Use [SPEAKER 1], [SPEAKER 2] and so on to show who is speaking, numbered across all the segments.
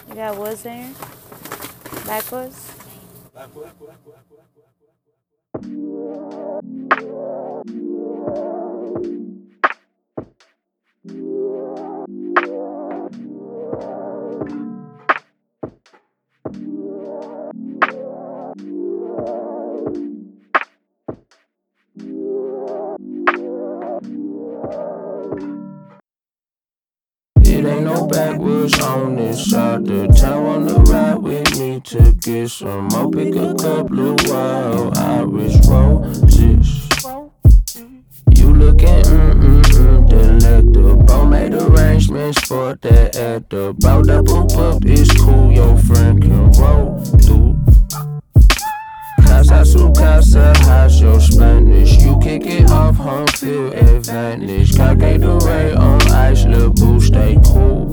[SPEAKER 1] You got what's there? Backwards?
[SPEAKER 2] It ain't no backwoods on this side the town. Wanna ride with me to get some more. Pick a couple of wild Irish roses. You looking delectable. Made arrangements for that at the bar. That boop up is cool, your friend can roll through. Casa su casa, how's your Spanish? You kick it off, home field advantage. Gatorade on ice, little boo, stay cool.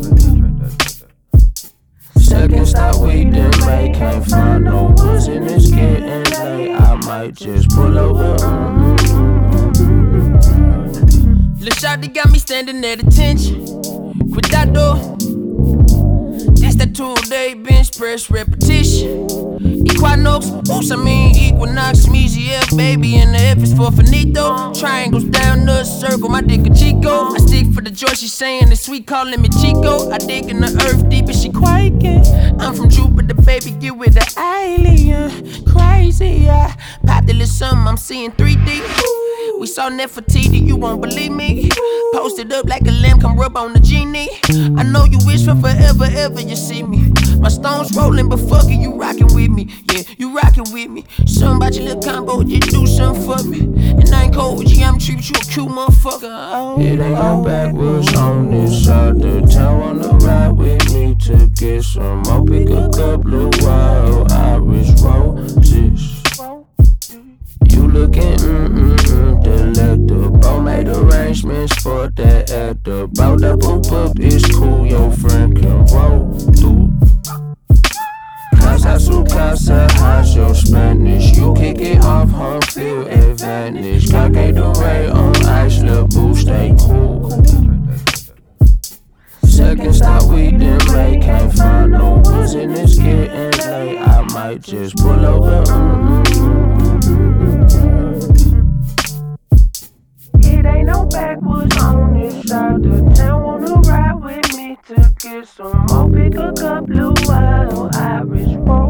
[SPEAKER 2] Second stop, we done made, can't find no woods and it's getting late. I might just pull over.
[SPEAKER 3] Lil' shawty got me standing at attention. Cuidado. This that 2-day bench press repetition. Equinox, oops, I mean Equinox, Measy F, baby, and the F is for finito. Triangles down the circle, my dick a Chico. I stick for the joy, she saying it's sweet, calling me Chico. I dig in the earth deep and she quaking. I'm from Jupiter, baby, get with the alien. Crazy, yeah. Popped a little something, I'm seeing 3D. We saw Nefertiti, you won't believe me. Posted up like a lamb, come rub on the genie. I know you wish for forever, ever you see me. My stones rolling, but fuck it, you rockin' with me. Yeah, you rockin' with me. Something about your little combo, you do something for me. And I ain't cold with you, I'm treat you a cute motherfucker. Oh,
[SPEAKER 2] it ain't no backwoods on this side the town. Wanna ride with me to get some more. Pick a couple of wild Irish roses. You looking delectable. Made arrangements for that at the bar. That boop up is cool, your friend can roll through. Casa su casa, how's your Spanish? You kick it off, home field advantage. Gatorade on ice, little boo, stay cool. Second stop, we done made, can't find no woods and it's getting late. I might just pull over.
[SPEAKER 3] it ain't no backwoods on this side the town. Wanna ride with me to get some more. Pick a couple of wild Irish roses.